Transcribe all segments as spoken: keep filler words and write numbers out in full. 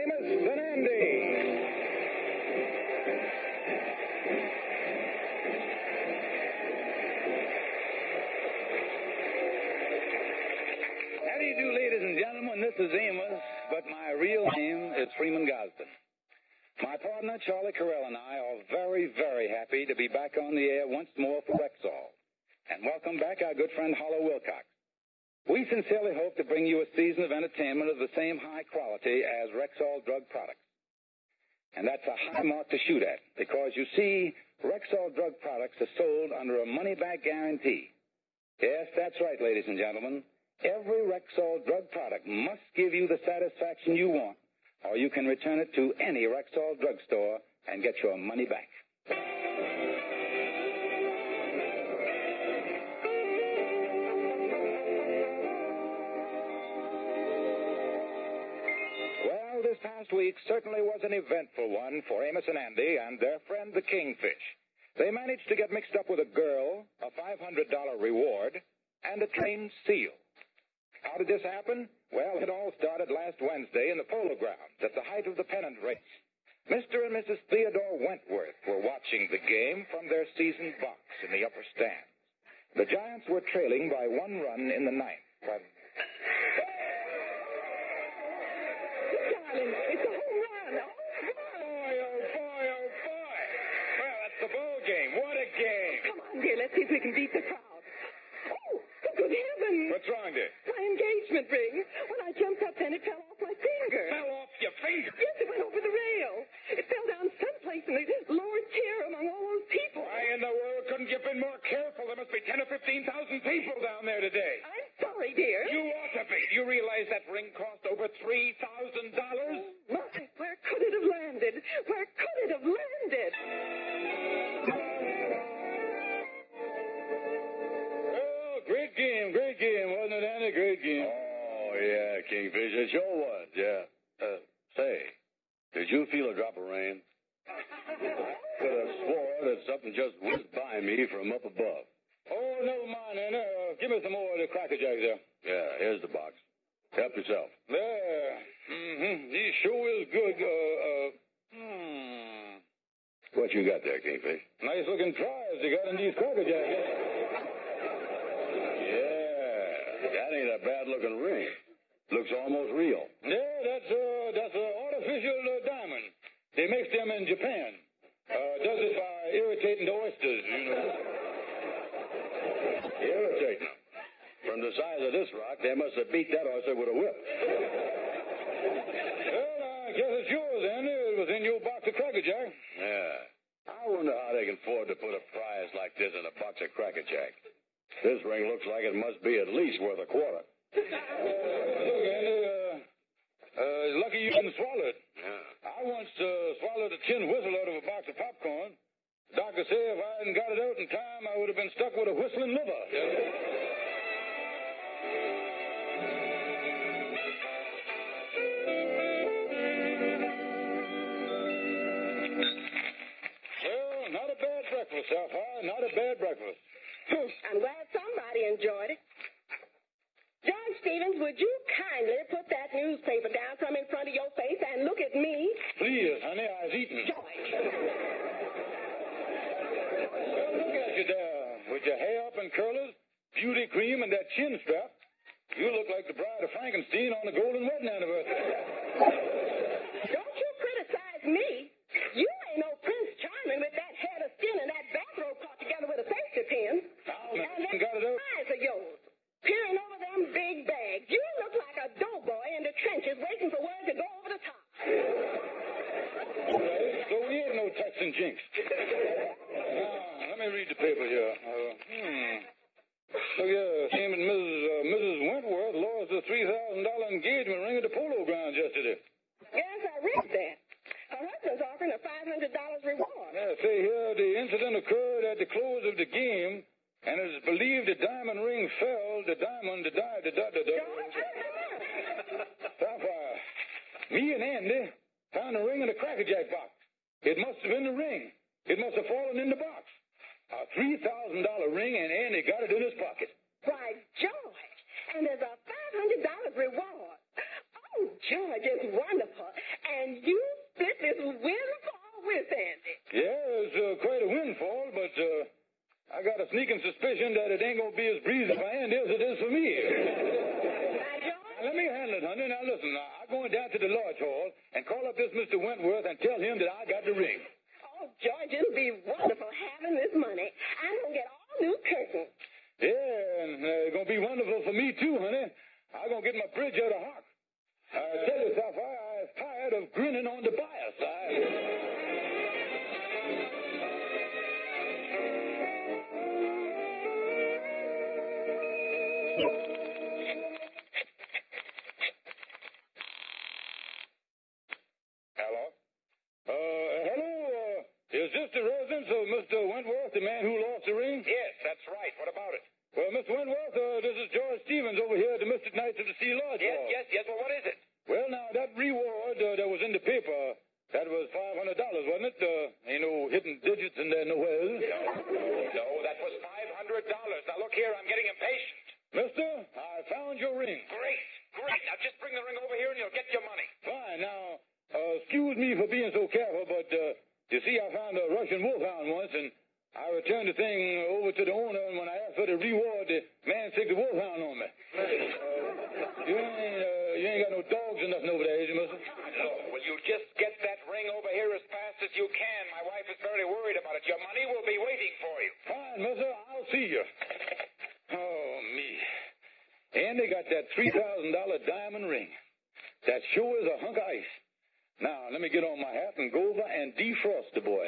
Amos and Andy. How do you do, ladies and gentlemen? This is Amos, but my real name is Freeman Gosden. My partner, Charlie Carell, and I are very, very happy to be back on the air once more for Rexall. And welcome back our good friend, Harlow Wilcox. We sincerely hope to bring you a season of entertainment of the same high quality as Rexall drug products. And that's a high mark to shoot at, because, you see, Rexall drug products are sold under a money-back guarantee. Yes, that's right, ladies and gentlemen. Every Rexall drug product must give you the satisfaction you want, or you can return it to any Rexall drugstore and get your money back. Well, this past week certainly was an eventful one for Amos and Andy and their friend the Kingfish. They managed to get mixed up with a girl, a five hundred dollars reward, and a trained seal. How did this happen? Well, it all started last Wednesday in the Polo Grounds at the height of the pennant race. Mister and Missus Theodore Wentworth were watching the game from their seasoned box in the upper stands. The Giants were trailing by one run in the ninth. But... Darling, it's a home run. Oh, boy, oh, boy, oh, boy. Well, that's the ball game. What a game. come on, dear. Let's see if we can beat the crowd. Oh, good heavens. What's wrong, dear? My engagement ring. When I jumped up, then it fell off my finger. Fell off your finger. Yes, it went over the rail. It fell down someplace in the lower tier among all those people. Why in the world couldn't you have been more careful? There must be ten or fifteen thousand people down there today. I'm sorry, dear. You ought to be. Do you realize that ring cost over three thousand dollars? Oh, my, where could it have landed? Where could it have landed? Oh, great game, great game, wasn't it, Andy? Great game. Oh, yeah, Kingfish. It sure was, yeah. Uh, say, did you feel a drop of rain? Could have swore that something just whizzed by me from up above. Oh, never mind, Andy. Uh, give me some more of the Cracker Jack there. Yeah, here's the box. Help yourself. There. Mm-hmm. He sure is good. Uh, uh, hmm. What you got there, Kingfish? Nice looking prize you got in these Cracker Jacks. Yeah, that ain't a bad looking ring. Looks almost real. Yeah, that's uh, that's an artificial uh, diamond. They make them in Japan. Uh, does it by irritating the oysters, you know. Irritating them. From the size of this rock, they must have beat that oyster with a whip. Well, I guess it's yours, Andy. It was in your box of Cracker Jack. Yeah. I wonder how they can afford to put a prize like this in a box of Cracker Jack. This ring looks like it must be at least worth a quarter. Uh, look, Andy, uh, uh, it's lucky you didn't swallow it. Yeah. I once uh, swallowed a tin whistle out of a box of popcorn. The doctor said if I hadn't got it out in time, I would have been stuck with a whistling liver. Well, not a bad breakfast, Sapphire. Not a bad breakfast. I'm glad somebody enjoyed it. George Stevens, would you kindly put that newspaper down from in front of your face and look at me? Please, honey, I was eating. George. Well, look at you there, with your hair up in curlers, beauty cream, and that chin strap. You look like the bride of Frankenstein on the golden wedding anniversary. Don't you criticize me. You ain't no Prince Charming with that head of skin and that bathrobe caught together with a safety pin. Now, And them got it out. eyes of yours, peering over them big bags. You look like a doughboy in the trenches waiting for word to go over the top. All right, so we ain't no Texan jinx. Now, let me read the paper here. Uh, hmm. So, yeah, same as Missus Uh, Missus Wentworth lost the three thousand dollars engagement ring at the Polo Grounds yesterday. Yes, I read that. Her husband's offering a five hundred dollars reward. Yeah, say here, the incident occurred at the close of the game, and it is believed the diamond ring fell, the diamond, the di, the da, the da. Sapphire, me and Andy found a ring in the Cracker Jack box. It must have been the ring. It must have fallen in the box. A three thousand dollars ring, and Andy got it in his pocket. Why, George, and there's a five hundred dollars reward. Oh, George, it's wonderful. And and you split this windfall with Andy. Yeah, it's uh, quite a windfall, but uh, I got a sneaking suspicion that it ain't going to be as breezy for Andy as it is for me. Now, George? Now, let me handle it, honey. Now, listen, I'm going down to the lodge hall and call up this Mister Wentworth and tell him that I got the ring. Oh, George, it'll be wonderful having this money. I'm going to get all new curtains. Yeah, and uh, it's going to be wonderful for me, too, honey. I'm going to get my bridge out of hock. I tell you, Sapphire, I'm tired of grinning on the bias. I... Hello? Uh, hello, uh, is this the residence of Mister Wentworth, the man who lost the ring? Yes, that's right. What about it? Well, Mister Wentworth, uh, this is George Stevens over here at the Mystic Knights of the Sea Lodge. Yes, Hall. yes, yes. Well, what is it? Well, now, that reward uh, that was in the paper, that was five hundred dollars, wasn't it? Uh, ain't no hidden digits in there nowhere. No, no, that was five hundred dollars. Now, look here, I'm getting impatient. Mister, I found your ring. Great, great. Now, just bring the ring over here and you'll get your money. Fine. Now, uh, excuse me for being so careful, but, uh, you see, I found a Russian wolfhound once, and I returned the thing over to the owner, and when I asked for the reward, the man took the wolfhound on me. Uh, you ain't, uh, you ain't got no dogs or nothing over there, is you, mister? No, will you just get that ring over here as fast as you can? My wife is very worried about it. Your money will be waiting for you. Fine, mister. I'll see you. Oh, me. And they got that three thousand dollars diamond ring. That sure is a hunk of ice. Now, let me get on my hat and go over and defrost the boy.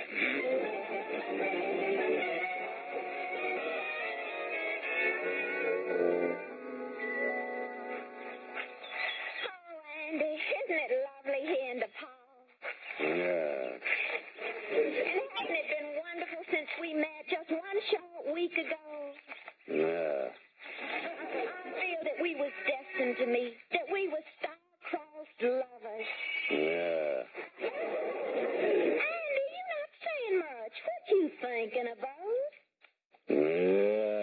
Isn't it lovely here in DePaul? Yeah. And hasn't it been wonderful since we met just one short week ago? Yeah. I feel that we was destined to meet, that we were star-crossed lovers. Yeah. Andy, you're not saying much. What you thinking about? Yeah.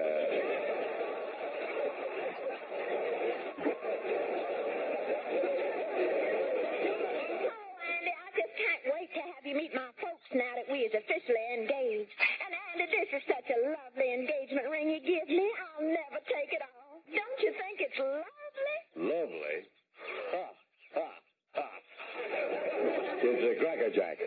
You meet my folks now that we is officially engaged. And Andy, this is such a lovely engagement ring you give me. I'll never take it off. Don't you think it's lovely? Lovely? Ha, ha, ha. It's a crackerjack.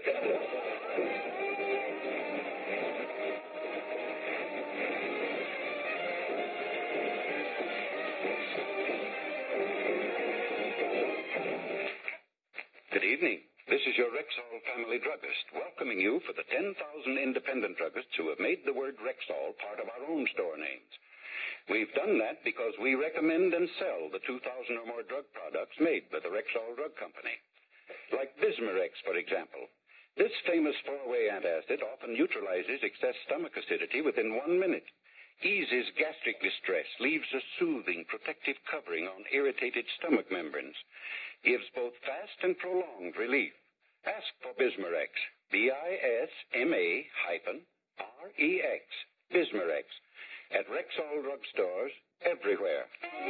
Good evening. This is your Rexall family druggist, welcoming you for the ten thousand independent druggists who have made the word Rexall part of our own store names. We've done that because we recommend and sell the two thousand or more drug products made by the Rexall Drug Company. Like Bismarex, for example. This famous four-way antacid often neutralizes excess stomach acidity within one minute, eases gastric distress, leaves a soothing, protective covering on irritated stomach membranes, gives both fast and prolonged relief. Ask for Bismarex. B I S M A hyphen R E X. Bismarex. At Rexall drugstores everywhere.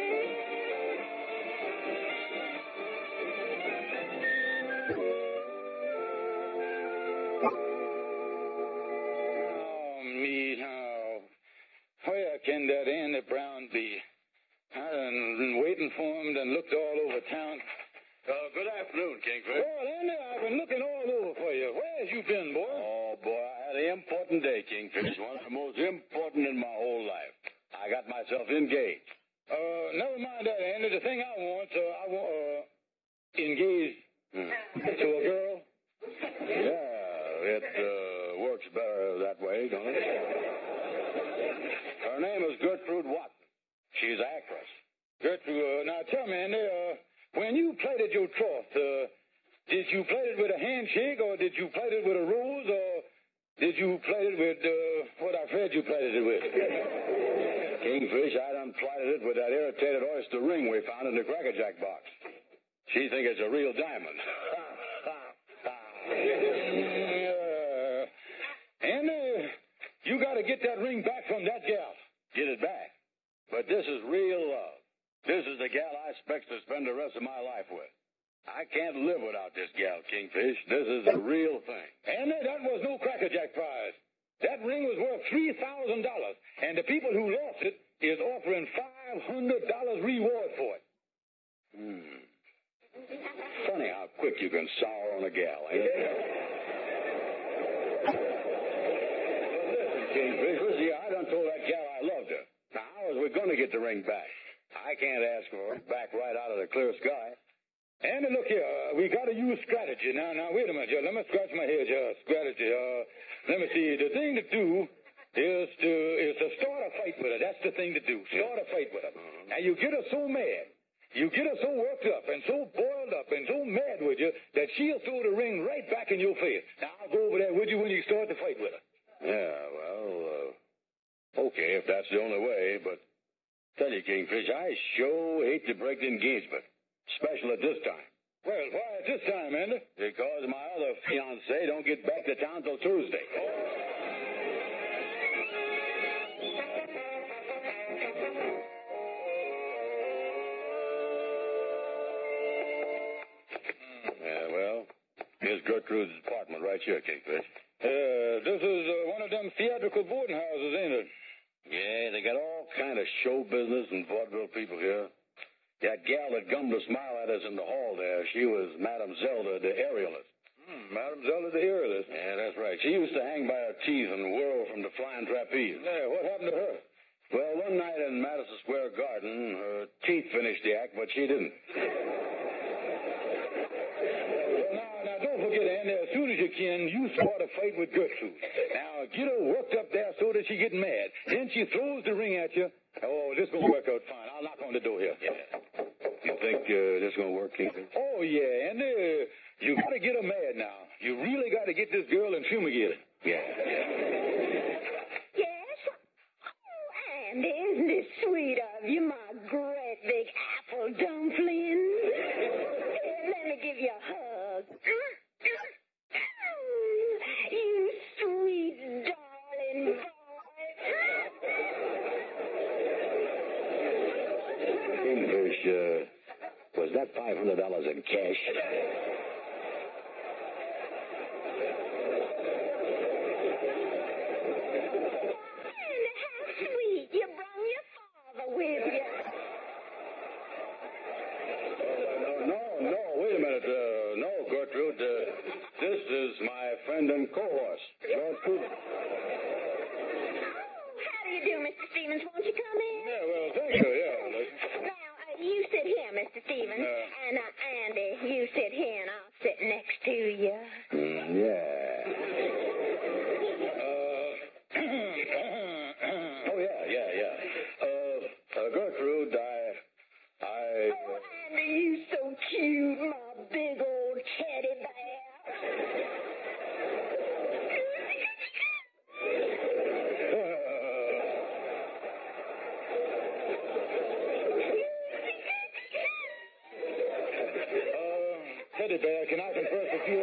Oh, me, now. Where can that Andy Brown be? I've been waiting for him and looked all over town. Uh, good afternoon, Kingfish. Well, Andy, I've been looking all over for you. Where's you been, boy? Oh, boy, I had an important day, Kingfish. One of the most important in my whole life. I got myself engaged. Uh, never mind that, Andy. The thing I want, uh, I want, uh, engaged Hmm. to a girl. Yeah, it uh, works better that way, don't it? Her name is Gertrude Watson. She's an actress. Gertrude, uh, now tell me, Andy, uh, when you plaited your troth, uh, did you plait it with a handshake, or did you plait it with a rose, or did you plait it with, uh, what I've heard you plaited it with? Kingfish, I done plighted it with that irritated oyster ring we found in the crackerjack box. She think it's a real diamond. uh, Andy, you got to get that ring back from that gal. Get it back. But this is real love. This is the gal I expect to spend the rest of my life with. I can't live without this gal, Kingfish. This is the real thing. And that was no crackerjack prize. That ring was worth three thousand dollars, and the people who lost it is offering five hundred dollars reward for it. Hmm. Funny how quick you can sour on a gal, ain't it? But listen, Kingfish, listen, I done told that gal I loved her. Now, how is we going to get the ring back? I can't ask for it back right out of the clear sky. Andy, look here. Uh, we got to use strategy. Now, now, wait a minute. Joe. Let me scratch my head here. Strategy. Uh, let me see. The thing to do is to is to start a fight with her. That's the thing to do. Start a fight with her. Uh-huh. Now, you get her so mad. You get her so worked up and so boiled up and so mad with you that she'll throw the ring right back in your face. Now, I'll go over there with you when you start the fight with her. Yeah, well, uh, okay, if that's the only way, but tell you, Kingfish, I sure hate to break the engagement. Special at this time. Well, why at this time, Andy? Because my other fiancée don't get back to town till Tuesday. Yeah, well, here's Gertrude's apartment right here, Kingfish. Uh, this is uh, one of them theatrical boarding houses, ain't it? Yeah, they got all kind of show business and vaudeville people here. That gal that gummed a smile at us in the hall there, she was Madame Zelda, the aerialist. Hmm, Madame Zelda, the aerialist. Yeah, that's right. She used to hang by her teeth and whirl from the flying trapeze. Yeah, what happened to her? Well, one night in Madison Square Garden, her teeth finished the act, but she didn't. Well, now, now, don't forget, Andy, as soon as you can, you start a fight with Gertrude. Now, get her worked up there so that she gets mad. Then she throws the ring at you. Oh, this is going to work out fine. I'll knock on the door here. Yeah. You think uh, this is going to work, Kingfish? Oh, yeah, and uh, you got to get her mad now. You really got to get this girl and fumigated. Yeah, yeah. Yes? Oh, Andy, isn't it sweet of you, my great big apple dumpling? Here, let me give you a hug. You sweet darling boy. Kingfish, uh, was that five hundred dollars in cash? And how sweet. You brung your father with you. Uh, no, no, wait a minute. Uh, no, Gertrude. Uh, this is my friend and co-horse, George Cooper. How do you do, Mister Stevens? Won't you come in? Yeah, well, thank you, yeah. Now, uh, you sit here, Mister Stevens. Uh, and, uh, Andy, you sit here, and I'll sit next to you. Mm, yeah. Uh, oh, yeah, yeah, yeah. Uh, uh, Gertrude, I... I... Oh, Andy, you so cute, my big old teddy bear. Teddy bear, can I converse with you?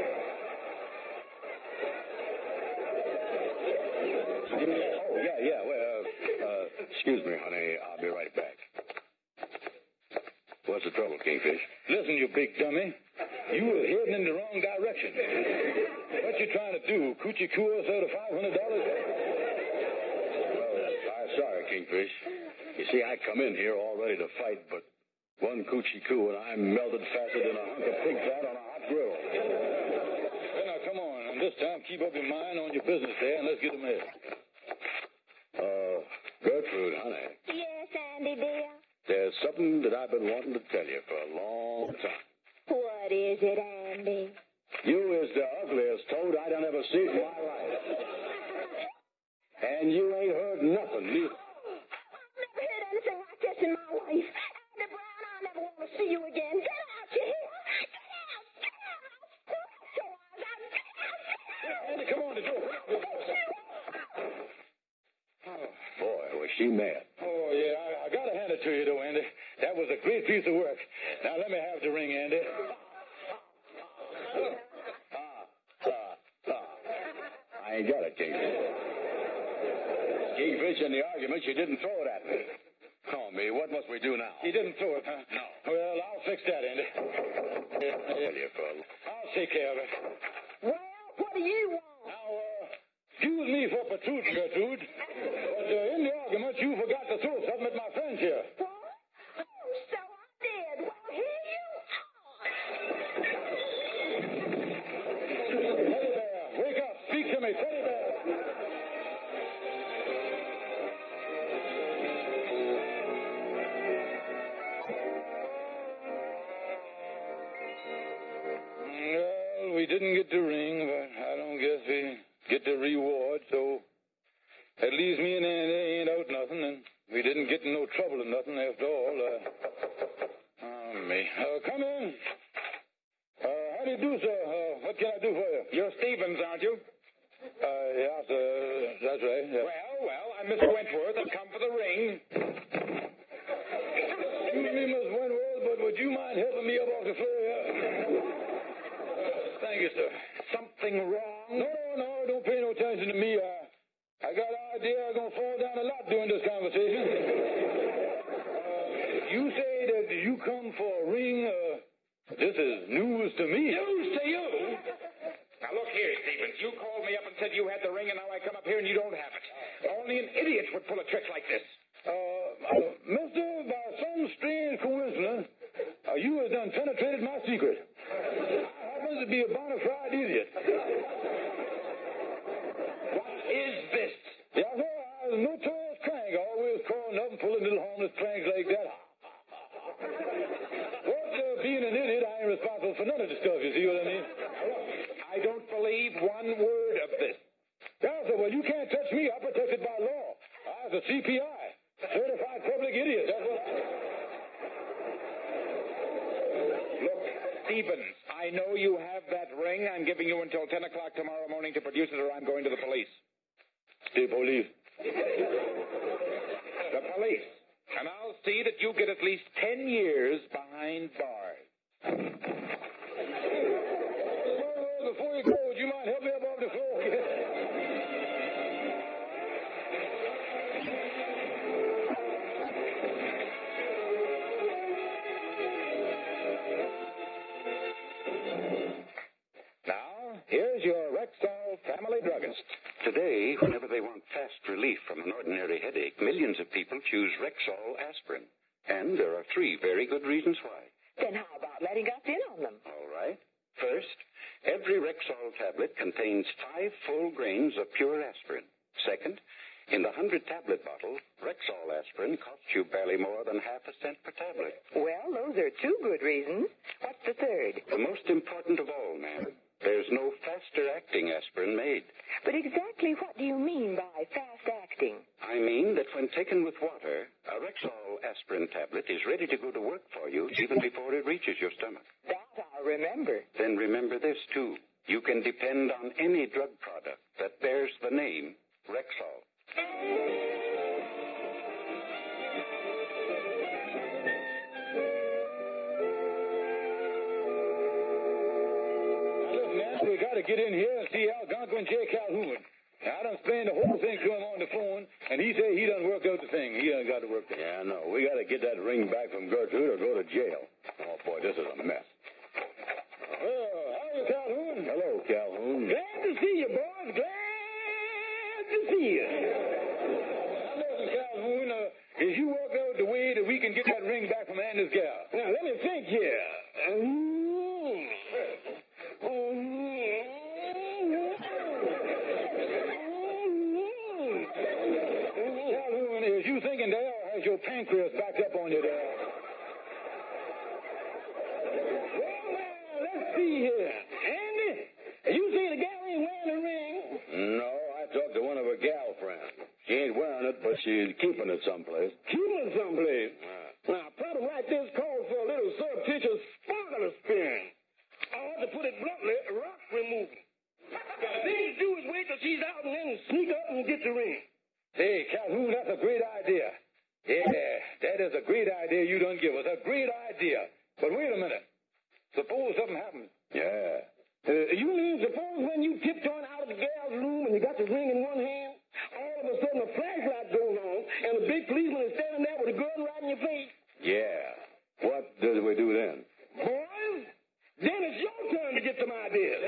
Oh, yeah, yeah. Well, uh, uh, excuse me, honey. I'll be right back. What's the trouble, Kingfish? Listen, you big dummy. You were heading in the wrong direction. What you trying to do? Coochie coo us out of five hundred dollars? Well, I'm sorry, Kingfish. You see, I come in here all ready to fight, but one coochie coo and I'm melted faster than a hunk of pig fat on a hot grill. Well, now, come on. And this time, keep up your mind on your business there, and let's get them in. Uh, Gertrude, honey, Yes, Andy, dear. there's something that I've been wanting to tell you for a long time. What is it, Andy? You is the ugliest toad I done ever seen in my life. And you ain't heard nothing, neither. I've never heard anything like this in my life. Andy Brown, I never want to see you again. Get out, you hear? Get out! Get out! So I got get out! Andy, come on, the door. Oh, boy, was she mad. Oh, yeah, I, I got to hand it to you, though, Andy. That was a great piece of work. Now, let me have the ring, Andy. Ah, ah, ah. I ain't got it, Kingfish. Kingfish, in the argument, you didn't throw it at me. Oh, me, what must we do now? You didn't throw it, huh? No. Well, I'll fix that, Andy. Tell you, fellow. I'll take care of it. Well, what do you want? Now, uh, excuse me for protruding, Gertrude, but uh, in the argument, you forgot to throw something at my friends here. What? Oh, so I did. Well, here you are. Teddy Bear, wake up. Speak to me, Teddy Bear. Well, we didn't get the ring, but I don't guess we get the reward, so at least me and Andy ain't out nothing, and we didn't get in no trouble or nothing after all. Uh, oh, me. Uh, come in. Uh, how do you do, sir? Uh, what can I do for you? You're Stevens, aren't you? Uh, yeah, sir. That's right. Yeah. Well, well, I'm Mister Wentworth. I've come for the ring. Excuse me, Miss Wentworth, but would you mind helping me up off the floor here? Thank you, sir. Something wrong? No, no, no, don't pay no attention to me. Uh, I got an idea I'm going to fall down a lot during this conversation. Uh, you say that you come for a ring. Uh, this is news to me. News to you? Now, look here, Stevens. You called me up and said you had the ring, and now I come up here and you don't have it. Only an idiot would pull a trick like this. Uh, uh mister, by some strange coincidence, uh, you have done penetrated my secret. I happen to be a bona fide idiot. What is this? Yeah, sir, I was a notorious crank, always calling up and pulling little harmless pranks like that. But uh, being an idiot, I ain't responsible for none of the stuff, you see what I mean? I don't believe one word of this. Yeah, sir, well, you can't touch me. I'm protected by law. I was a C P I, certified public idiot. That's what I... Look, Stevens, I know you have that ring. I'm giving you until ten o'clock tomorrow morning to produce it, or I'm going to the police. The police. The police. And I'll see that you get at least ten years behind bars. Well, before you go, would you mind helping me up off the floor? Now, here's your Rexall Family Druggist. Today, whenever they want fast relief from an ordinary headache, millions of people choose Rexall aspirin. And there are three very good reasons why. Then how about letting us in on them? All right. First, every Rexall tablet contains five full grains of pure aspirin. Second, in the hundred-tablet bottle, Rexall aspirin costs you barely more than half a cent per tablet. Well, those are two good reasons. What's the third? The most important of all, ma'am, there's no faster-acting aspirin made. But exactly what do you mean by fast-acting? I mean that when taken with water, a Rexall aspirin tablet is ready to go to work for you even before it reaches your stomach. That I'll remember. Then remember this, too. You can depend on any drug product that bears the name Rexall. We got to get in here and see Algonquin J. Calhoun. Now, I done explained the whole thing to him on the phone, and he said he done worked out the thing. He done got to work it. Yeah, no, we got to get that ring back from Gertrude or go to jail. Oh, boy, this is a mess. Well, how are you, Calhoun? Hello, Calhoun. Glad to see you, boys. Glad to see you. Now, listen, Calhoun, uh, is you work out the way that we can get that ring back from Andy's gal? Now, let me think here. Um, Calhoun, is you thinking there, or has your pancreas backed up on you there? Well, now, let's see here. Andy, you see the gal ain't wearing the ring? No, I talked to one of her gal friends. She ain't wearing it, but she's keeping it someplace. Keeping it someplace? Yeah. Now, a problem like this calls for a little surreptitious sparkle experience. Or to put it bluntly, rock removal. The thing to do is wait till she's out and then sneak up and get the ring. Hey, Calhoun, that's a great idea. Yeah, that is a great idea you done give us. A great idea. But wait a minute. Suppose something happens. Yeah. Uh, you mean suppose when you tiptoeing out of the gal's room and you got the ring in one hand, all of a sudden a flashlight goes on and a big policeman is standing there with a gun get some ideas.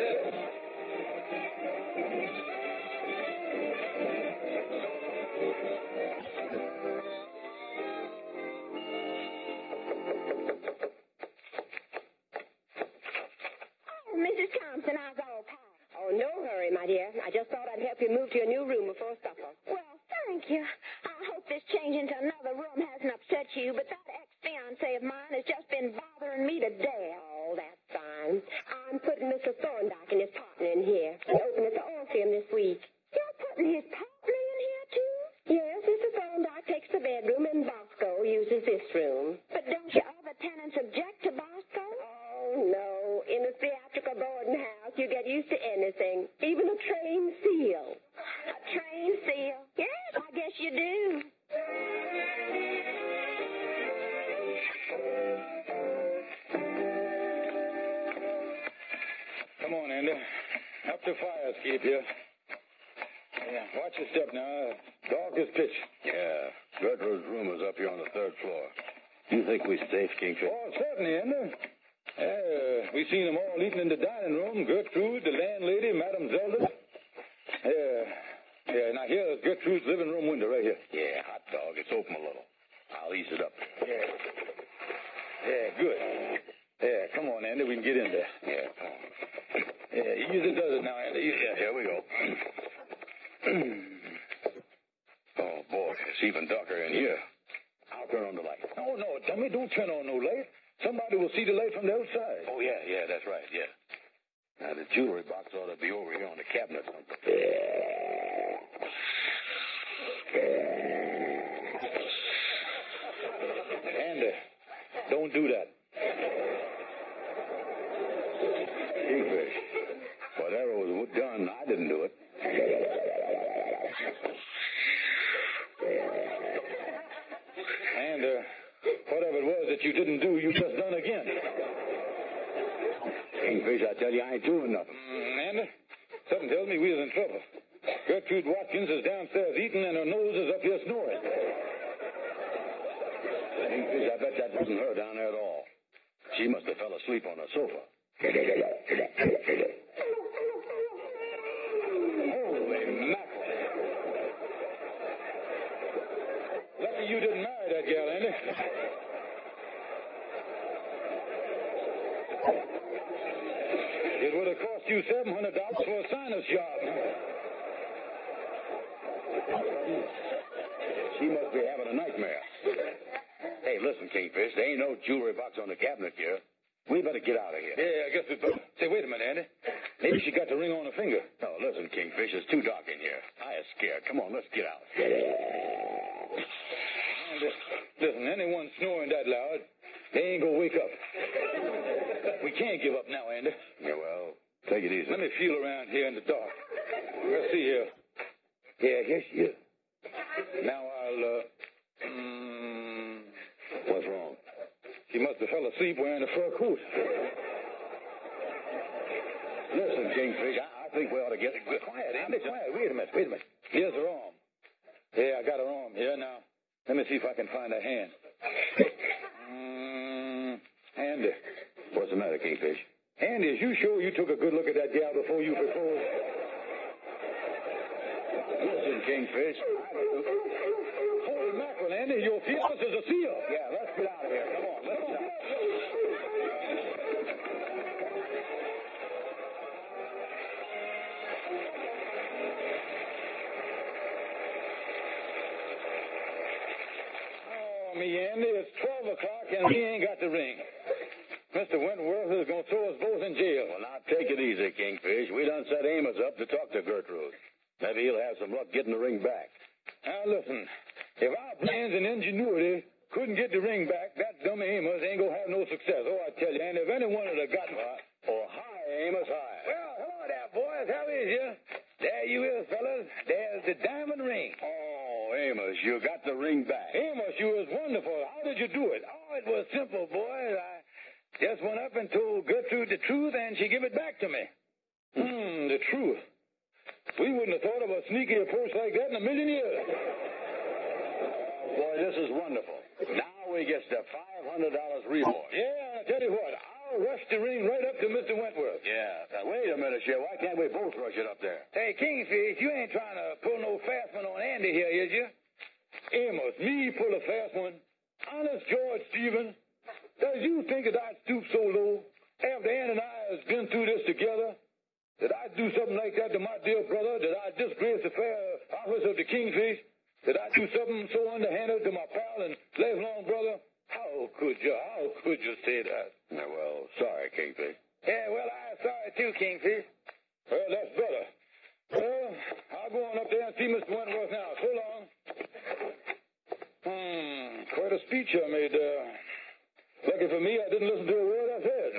Oh, Missus Thompson, how's all packed? Oh, no hurry, my dear. I just thought I'd help you move to your new room before supper. Well, thank you. I hope this change into another room hasn't upset you, but that ex-fiancé of mine has just been bothering me to death. Oh, that's fine. I'm putting Mister Thorndyke and his partner in here. They open at the Orpheum this week. You're putting his partner in here, too? Yes, Mister Thorndyke takes the bedroom, and Bosco uses this room. But don't your other tenants object to Bosco? Oh, no. In a theatrical boarding house, you get used to anything, even a trained seal. A train seal? Yes, I guess you do. Come on, Andy. Up to fire escape here. Yeah, watch your step now. Dark as pitch. Yeah. Gertrude's room is up here on the third floor. You think we're safe, Kingfish? Oh, certainly, Andy. Yeah, we seen them all eating in the dining room. Gertrude, the landlady, Madame Zelda. Yeah. Yeah, now here's Gertrude's living room window right here. Yeah, hot dog. It's open a little. I'll ease it up. Yeah. Yeah, good. Yeah, come on, Andy. We can get in there. Yeah, come on. Yeah, easy does it now, Andy. Yeah, here we go. Oh, boy, it's even darker in here. I'll turn on the light. Oh, no, dummy, don't turn on no light. Somebody will see the light from the outside. Oh, yeah, yeah, that's right, yeah. Now, the jewelry box ought to be over here on the cabinet somewhere. Andy, don't do that. Kingfish, whatever was done, I didn't do it. And, uh, whatever it was that you didn't do, you just done again. Kingfish, I tell you, I ain't doing nothing. Mm, Andy, something tells me we is in trouble. Gertrude Watkins is downstairs eating, and her nose is up here snoring. Kingfish, I bet that wasn't her down there at all. She must have fell asleep on the sofa. Holy mackerel. Lucky you didn't marry that gal, Andy. It would have cost you seven hundred dollars for a sinus job. She must be having a nightmare. Hey, listen, Kingfish, there ain't no jewelry box on the cabinet here. We better get out of here. Yeah, I guess we better. Say, wait a minute, Andy. Maybe she got the ring on her finger. No, listen, Kingfish, it's too dark in here. I am scared. Come on, let's get out. Andy, listen, anyone snoring that loud, they ain't gonna wake up. We can't give up now, Andy. Yeah, well, take it easy. Let me feel around here in the dark. Let's see here. Yeah, here she is. Now I'll, uh, mm, What's wrong? she must have fell asleep wearing a fur coat. Listen, Kingfish, I, I think we ought to get it. Quiet, Andy, quiet. Wait a minute, wait a minute. Here's her arm. Yeah, I got her arm here now. Let me see if I can find her hand. Mm, Andy. What's the matter, Kingfish? Andy, is you sure you took a good look at that gal before you proposed? Listen, Kingfish. Holy mackerel, Andy, your fiance is a seal. Yeah, let's get out of here. Come on, let's get out. Oh, me, Andy, it's twelve o'clock and he ain't got the ring. Mister Wentworth is going to throw us both in jail. Well, now, take it easy, Kingfish. We done set Amos up to talk to Gertrude. Maybe he'll have some luck getting the ring back. Now, listen. If our plans and ingenuity couldn't get the ring back, that dummy Amos ain't going to have no success. Oh, I tell you, Andy, if anyone would have gotten... Or high, Amos, high. Well, hello there, boys. How is you? There you is, fellas. There's the diamond ring. Oh, Amos, you got the ring back. Amos, you was wonderful. How did you do it? Oh, it was simple, boys. I just went up and told Gertrude the truth, and she gave it back to me. Hmm, the truth. We wouldn't have thought of a sneaky approach like that in a million years. Boy, this is wonderful. Now we get the five hundred dollars reward. Yeah, I tell you what, I'll rush the ring right up to Mister Wentworth. Yeah, this year. Why can't we both rush it up there? Hey, Kingfish, you ain't trying to pull no fast one on Andy here, is you? Amos, me pull a fast one? Honest, George Stevens, does you think that I'd stoop so low after Ann and I has been through this together? That I'd do something like that to my dear brother? That I'd disgrace the fair office of the Kingfish? That I'd do something so underhanded to my pal and lifelong brother? How could you? How could you say that? Yeah, well, sorry, Kingfish. Yeah, well, I'm sorry too, Kingfish. Well, that's better. Well, I'll go on up there and see Mister Wentworth now. So long. Hmm, quite a speech I made there. Lucky for me, I didn't listen to a word I said.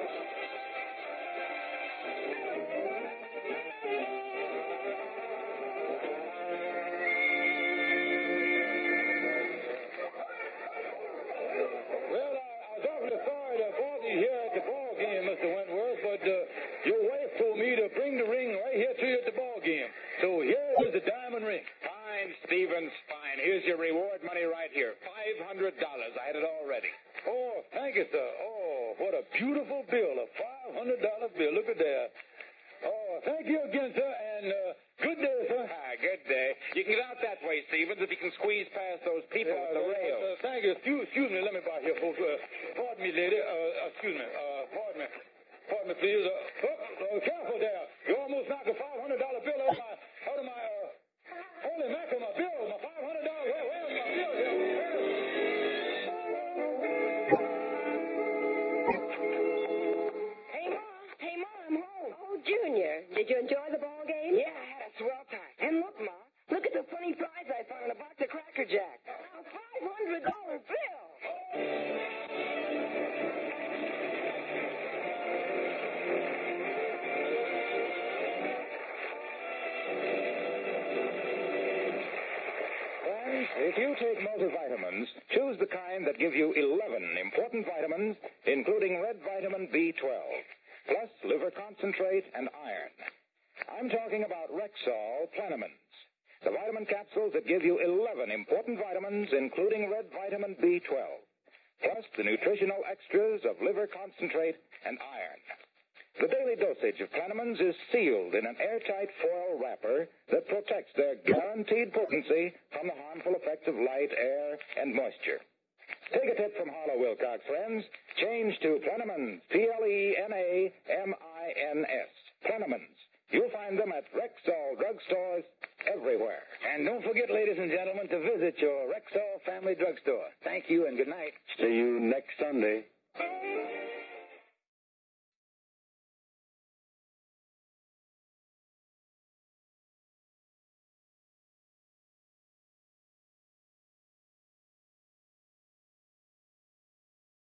Well, I, I was awfully sorry to bother you here at the ball game, Mister Wentworth, but uh, your wife told me to bring the ring right here to you at the ball game. So here is the diamond ring. Fine, Stevens, fine. Here's your reward money right here. five hundred dollars. I had it all ready. Oh, thank you, sir. Oh, what a beautiful bill, a five hundred dollar bill. Look at that. Oh, thank you again, sir, and uh, good day, sir. Ah, good day. You can get out that way, Stevens, if you can squeeze past those people Yeah, at the uh, rail. uh, thank you. Excuse, excuse me. Let me by here, folks. Uh, pardon me, lady. Uh, excuse me. Uh, pardon me. Pardon me, please. Uh, oh, uh, careful there. You almost knocked a five hundred dollar bill out of my, out of my, uh, holy mackerel, my bill, my five hundred dollars. Where, where's my bill here? Hey, Ma. Hey, Ma, I'm home. Oh, Junior, did you enjoy the ball game? Yeah, I had a swell time. And look, Ma, look at the funny prize I found in a box of Cracker Jack. A five hundred dollar bill. Friends, if you take multivitamins, choose the kind that give you eleven important vitamins, including red vitamin B twelve, plus liver concentrate and iron. I'm talking about Rexall Plenamins, the vitamin capsules that give you eleven important vitamins, including red vitamin B twelve, plus the nutritional extras of liver concentrate and iron. The daily dosage of Plenamins is sealed in an airtight foil wrapper that protects their guaranteed potency from the harmful effects of light, air, and moisture. Take a tip from Harlow Wilcox, friends. Change to Plenamins, P L E N A M I